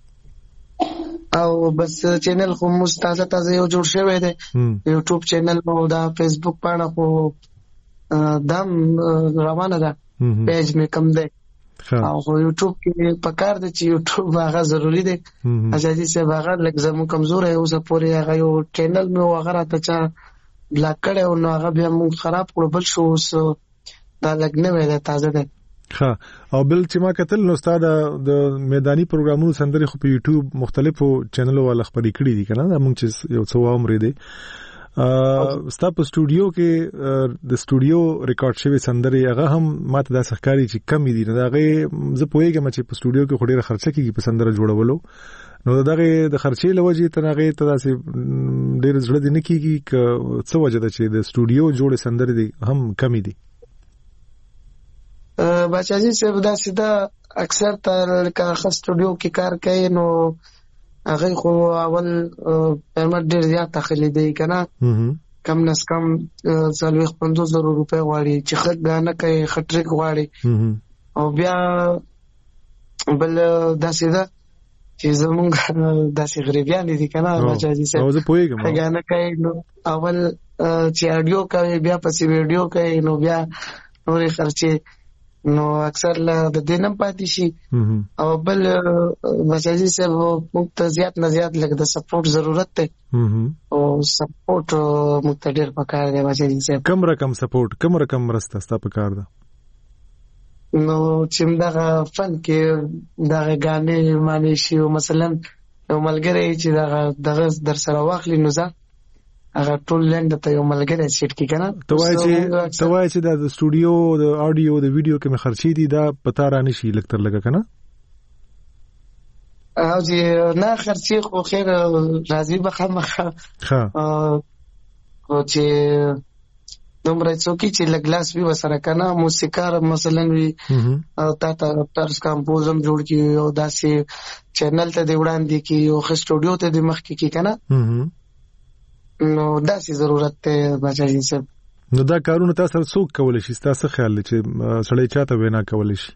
او بس چینل خو مستازه تازه یو جوړ شوی دی یوټیوب چینل او دا فیسبوک پاڼه خو دم روانه ده پیج مې کم دی او یوټیوب کې پکار دی چې یوټیوب هغه ضروری دی اجازه سه هغه لږ زمو کمزور ہے اوسه پورې هغه یو چینل مې وغیرہ ته چا بلاک کړو نو هغه بیا مون خراب کړو بل شو دا لږ نه وای دا تازه دی. ها او بل چې ما کتل نو استاد د میداني پروګرامونو سندري خو په یوټیوب مختلفو چینلو ول خبرې کړې دي کنه دا مونږ چې یو څو عمر دی ستا په سټوډیو کې د سټوډیو ریکارډ شوی سندري هغه هم ماته د سحکاري چې کم دي نه هغه زه پوهیږم چې په سټوډیو کې خوري خرچه کیږي په سندره جوړولو نو دغه د خرچې لوجې ته هغه ته داسې ډېر زړه دي نه کیږي ک څه وجه ده چې د سټوډیو جوړ سندري دي هم کم دي. بچاجي څه دا سیده اکثر تر کا سټوډیو کې کار کوي نو هغه خو اول پیمنټ ډیر زیات اخلي دی کنه کم نس کم څلوي پنځوس زره روپے غواړي چې خټ غانه کوي خټریک غواړي او بیا بل داسې ده چې زمونږ داسې غریبیان دي کنه راځي چې او زه پوهیږم غانه کوي نو اول چې اډیو کوي بیا پسې ویډیو کوي نو بیا نورې خرچې نو اکثر له د دینم پاتې شي او بل مساجي صاحب موږ زیات نه زیات لګ د سپورټ ضرورت ته او سپورټ موږ ته ډېر پکار دی مساجي صاحب. کم رقم سپورټ کم رقم مرسته ستا پکار ده نو چې دغه فن کې دغه غانې معنی شي مثلا یو ملګری چې دغه دغه در سره واخلي نو ځه هغه ټول لند ته یو ملګری سیټ کی کنه ته وای چې ته وای چې د سټوډیو د اډیو د ویډیو کې مخ خرچې دي دا پتا را نشي لکتر لګه کنه او چې نه خرچې خو خیر راځي به خامخا او چې دومره څوکي چې لګلاس وي وسره کنه موسیقار مثلا وي او تا ته ټرس کمپوزم جوړ کی او داسې چینل ته دی وړاندې کی او خ سټوډیو ته دی مخ کی کنه نو داسې ضرورت ته بچای صاحب. نو دا کارونه تاسو څوک کولای شي؟ تاسو خیال لرئ چې سړی چاته وینا کولای شي؟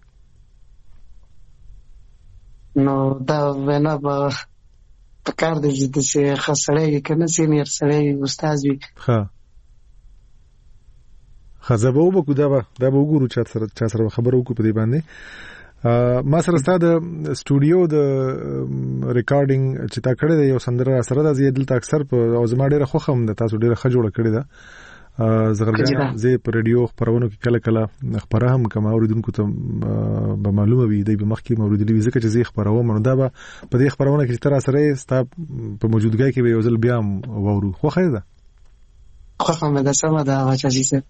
نو دا وینا به پکار دی چې خسړی کنه سینیر سړی استاد وي. ها خزبو وبکو دا به دا به وګورو چې سره چا سره خبرو وکړو په دې باندې. ما سره ستاسو د سټوډیو د ریکارډینګ چې تا کړی دی یو سندره سره د زیدل تا اکثر په او زما ډیره خوښم ده، تاسو ډیره ښه جوړه کړی ده. زغرګان زه په رادیو خبرونو کې کله کله خبره هم کوم اوریدونکو ته به معلومه وي دی به مخکې موریدلی وي ځکه چې زه خبروم نو دا به په دې خبرونه کې تر سره ستاسو په موجودګۍ کې به یو ځل بیا وورو. خو خیر ده خو هم ده سم ده واچي سه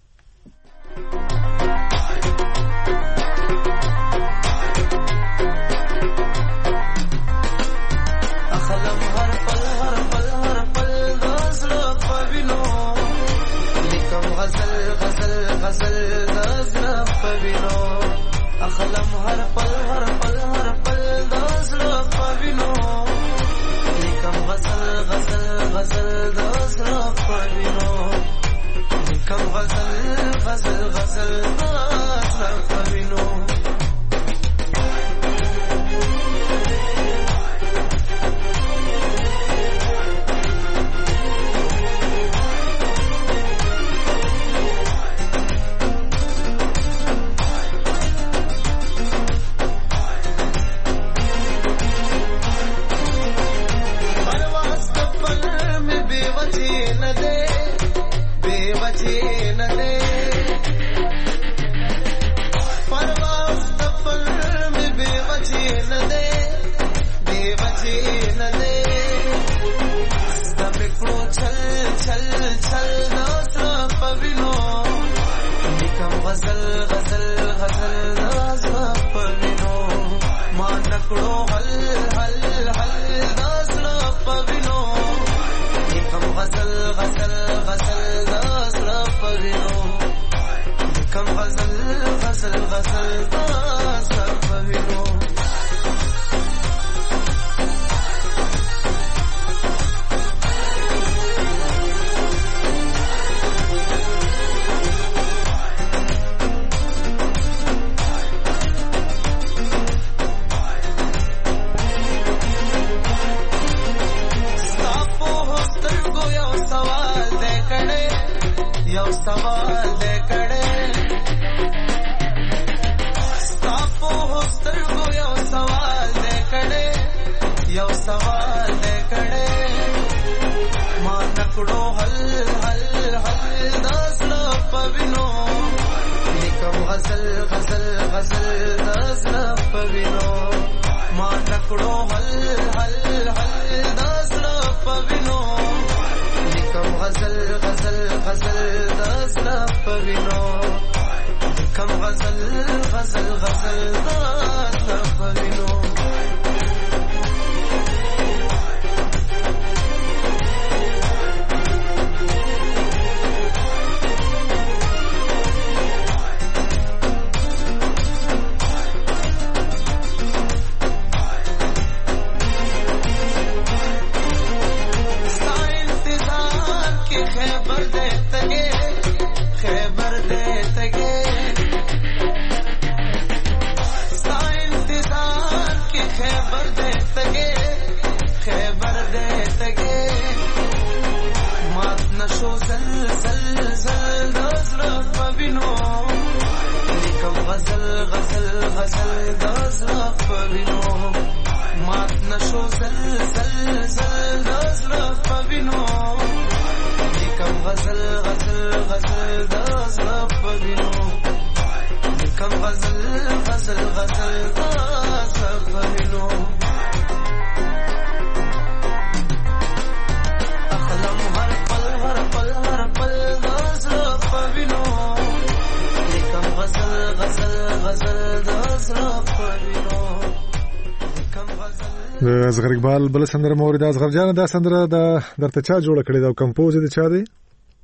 اصغر اقبال بل سندره مورد اصغر جان دا سندره دا درته چا جوړ کړی دا کمپوز دي چا دی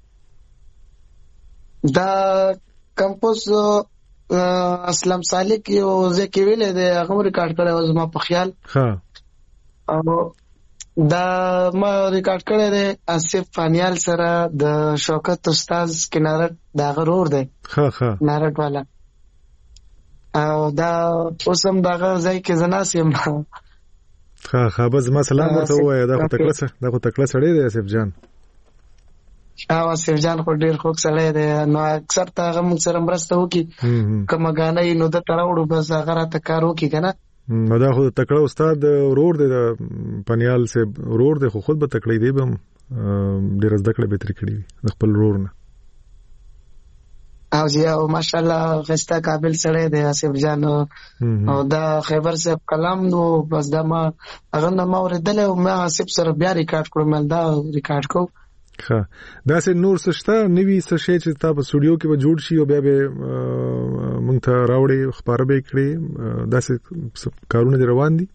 دا کمپوز اسلام صالح یو ځکه ویلې دی هغه ریکارډ کړی او زما په خیال ها او دا ما ریکارډ کړی دی آصف فانیال سره د شوکت استاد کنارت دا غرور دی ها ها نارت والا او دا اوسم داغه ځای کې زناسیم ها ها بس ما سلام ورته وای دا خو تکړه دا خو تکړه سړی دی آصف جان او آصف جان خو ډیر خوږ سړی دی نو اکثر تا هغه موږ سره مرسته وکي کومه غانې نو د تراوړو بس هغه راته کار وکي کنه نو دا خو تکړه استاد ورور دی پنیال سے ورور دی خو خود به تکړه دی بم ډیر زده کړې به تر کړی خپل ورور نه او جی او ماشاءالله غستا قابل سره دی آصف جان او دا خیبر صاحب کلام نو بس دا ما هغه نه ما اوریدل او ما آصف سره بیا ریکارډ کړم مل دا ریکارډ کو ښه دا سه نور سشته نوی څه شی چې تاسو سټوډیو کې به جوړ شي او بیا به مونږ ته راوړي خبره به کړی دا سه کارونه روان دي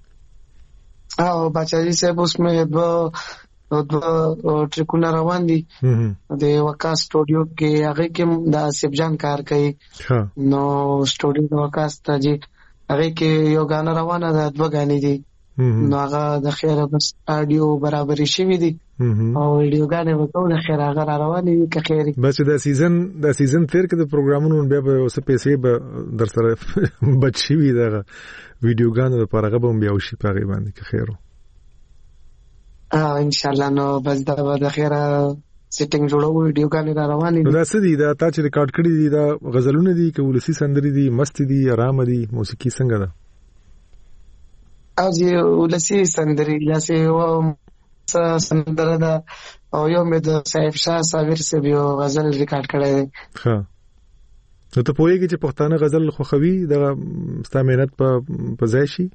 او بچی صاحب اوس مې به او ټریکونه روان دي د وکا سټوډیو کې هغه کې د آصف جان کار کوي نو سټوډیو د وکا ست جی هغه کې یو غانا روانه ده دوه غانې دي نو هغه د خیره بس اډیو برابر شي دي او ویډیو غانې وکاو د خیره هغه روان دي که خیري بس د سیزن د سیزن تیر کې د پروګرامونو بیا به اوس پیسې به در سره بچي وي دا ویډیو غانې لپاره هغه به بیا وشي په غیبه باندې که خیرو اه ان شاء الله نو بس دا د خیره سیټینګ جوړو ویډیو غانې را روان دي دا څه دي دا تا چې ریکارډ کړی دي دا غزلونه دي که ولسی سندري دي مست دي آرام دي موسیقي څنګه ده او جی ولسی سندري لاسه سندره ده او یو مې د صاحب شاه صابر سے یو غزل ریکارډ کړی دی ها نو ته پوهیږي چې پښتانه غزل خوښوي د ستا مهنت په په ځای شي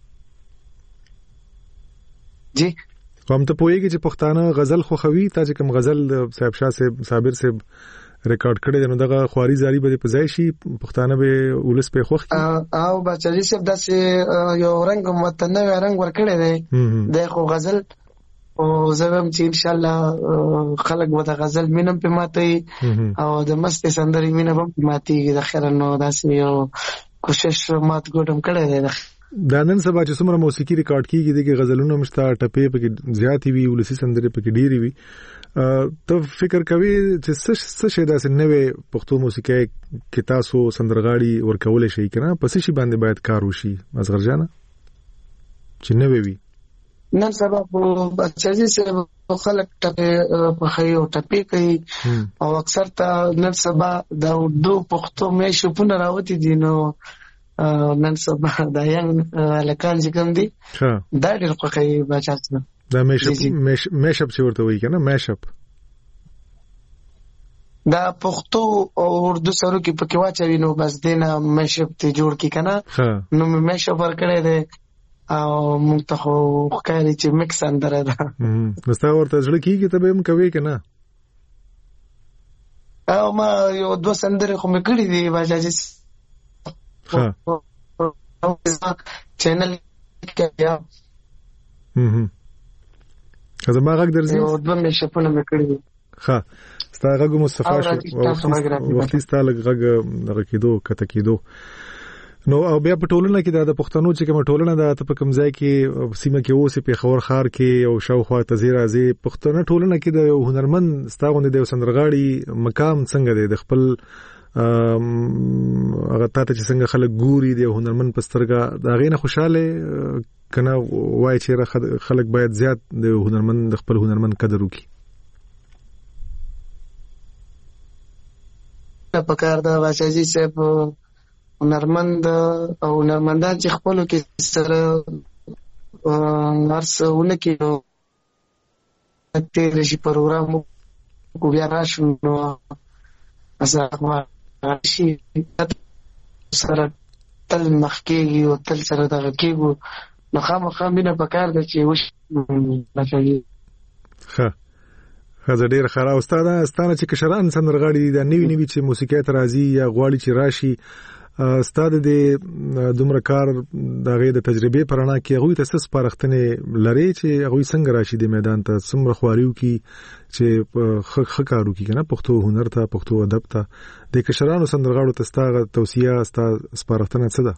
جی کوم ته پوهیږي چې پښتانه غزل خوښوي تا چې کوم غزل د صاحب شاه سے صابر سے ریکارډ کړی نو دغه خواري زاری به په ځای شي پښتانه به ولس په خوښ کی او بچی صاحب داسې یو رنگ متنوع رنگ ور کړی دی د خو غزل او زبم چې ان شاء الله خلک به د غزل مینم په ماتي او د مست سندري مینم په ماتي د خیر نو داسې یو کوشش مات ګډم کړی دی دا نن سبا چې څومره موسیقي ریکارډ کیږي د غزلونو مشته ټپې په زیاتې وی ولسی سندري په ډېری وی ته فکر کوي چې څه څه شي داسې نوې پښتو موسیقي کې تاسو سندرغاړي ورکول شي کنه پس شي باندې باید کار وشي اصغر جان چې نوې وی نن سبا په بچی سره خلک ټپې په خيو ټپې کوي او اکثر ته نن سبا د اردو پښتو مې شپونه راوتی دي نو نن سبا دا یې لکان چې کوم دي دا ډېر خوښي بچاڅنه دا میشپ میشپ چې ورته وایي کنه میشپ دا پښتو او اردو سره کې پکې واچوي نو بس دینه میشپ ته جوړ کی کنه نو میشپ ور کړی دی او موږ ته خو ښکاري چې مکس اندره ده نو ستا ورته ځل کیږي ته به هم کوي کنه او ما یو دوه سندره خو مې کړې دي باجاجي ها او چینل کې یا هم کله ما غږ درځي او دوه مې شپونه مې کړې دي ها ستا غږ مصطفی شو وختي ستا غږ دغه کېدو کته کېدو نو او بیا په ټولنه کې د پښتنو چې کوم ټولنه د په کوم ځای کې سیمه کې اوسې په خور خار کې او شاوخوا تزیر ازي پښتنه ټولنه کې د هنرمند ستاغوند د سندرغاړي مقام څنګه دی د خپل هغه تاسو چې څنګه خلک ګوري د هنرمند پسترګه دا غینه خوشاله کنه وای چې خلک باید زیات د هنرمند د خپل هنرمند قدر وکړي په کار دا واچي چې هنرمند او هنرمندان چې خپلو کې سره ورسونه کې نو تیر شي پروګرام کو بیا راشو نو اسه شي سره تل مخکېږي او تل سره دغه کېږو نو خامخا مینه په کار ده چې وش بچي ښه خزه ډیر خراب استاد استانه چې کشران سندرغاړي د نوی نوی چې موسیقي ترازی یا غواړي چې راشي ستاد د دومره کار د غي د تجربه پرانا کې هغه ته څه سپارښتنه لري چې هغه څنګه راشي د میدان ته څومره خواریو کې چې خ کارو کې کنه پښتو هنر ته پښتو ادب ته د کشرانو سندرغاړو ته ستاسو توصيه ستاسو سپارښتنه څه ده؟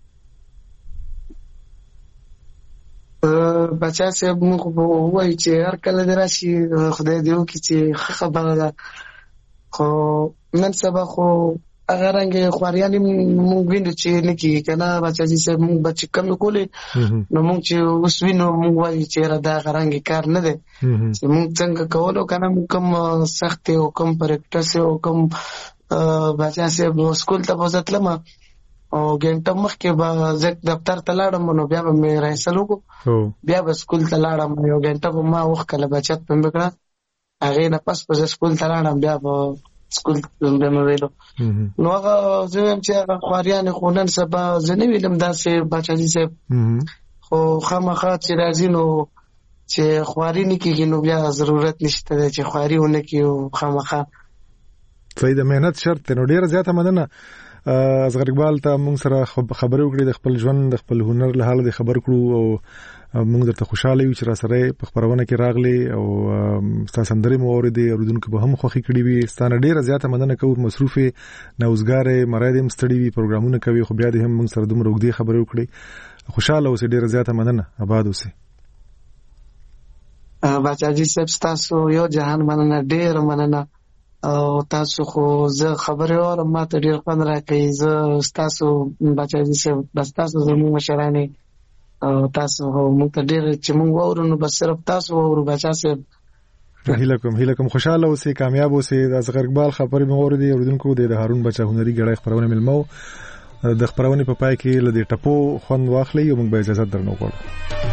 بچا صاحب موږ وایي چې هر کله دراشي خدای دې وکړي چې خبره ده خو نن سبا خو هغه رنګ خواریان موږ وینو چې نه کیږي کنه بچا جی صاحب موږ بچ کم کولې نو موږ چې اوس وینو موږ وایي چې را دا رنګ کار نه دی چې موږ څنګه کولو کنه موږ کوم سخت او کوم پریکټس او کوم بچا صاحب سکول ته وځتلم او ګنټه مخکې به زه دفتر ته لاړم نو بیا به مې راځلو بیا به سکول ته لاړم یو ګنټه به ما وخت کله بچت پم وکړه هغه نه پس په سکول ته لاړم بیا به سکول ته مې ویلو نو هغه زه هم چې هغه خواریان خو نن سبا زه نه ویلم داسې بچاجي صاحب خو خامخا چې راځي نو چې خواري نه کېږي نو بیا ضرورت نشته چې خواري ونه کېږي خامخا صحیح د مهنت شرط نو ډیره زیاته مننه اصغر اقبال ته موږ سره خبرې وکړې د خپل ژوند د خپل هنر له حاله خبر کړو او موږ درته خوشاله یو چې را سره په خبرونه کې راغلي او تاسو اندرې مو اوریدي اوریدونکو به هم خوخي کړی وي ستانه ډیره زیاته مننه کوم مصروفه نوزګار مرادم ستړي وي پروګرامونه کوي خو بیا دې هم موږ سره دومره وګړي خبرې وکړي خوشاله اوسې ډیره زیاته مننه آباد اوسې بچاجي صاحب تاسو یو جهان مننه ډیره مننه او تاسو خو زه خبرې اورم ما ته ډېر خوند راکوي زه ستاسو بچاجي صاحب بس تاسو زموږ مشران او تاسو موږ ته ډېر چې موږ واورو نو بس صرف تاسو واورو بچا صاحب هیله کوم هیله کوم خوشاله اوسئ کامیاب اوسئ د اصغر اقبال خبرې مې اوریدي اوریدونکو د هارون بچا هنري ګړی خبرونه ملمو د خبرونه په پای کې له دې ټپو خوند واخلي او موږ به اجازه درنو کوو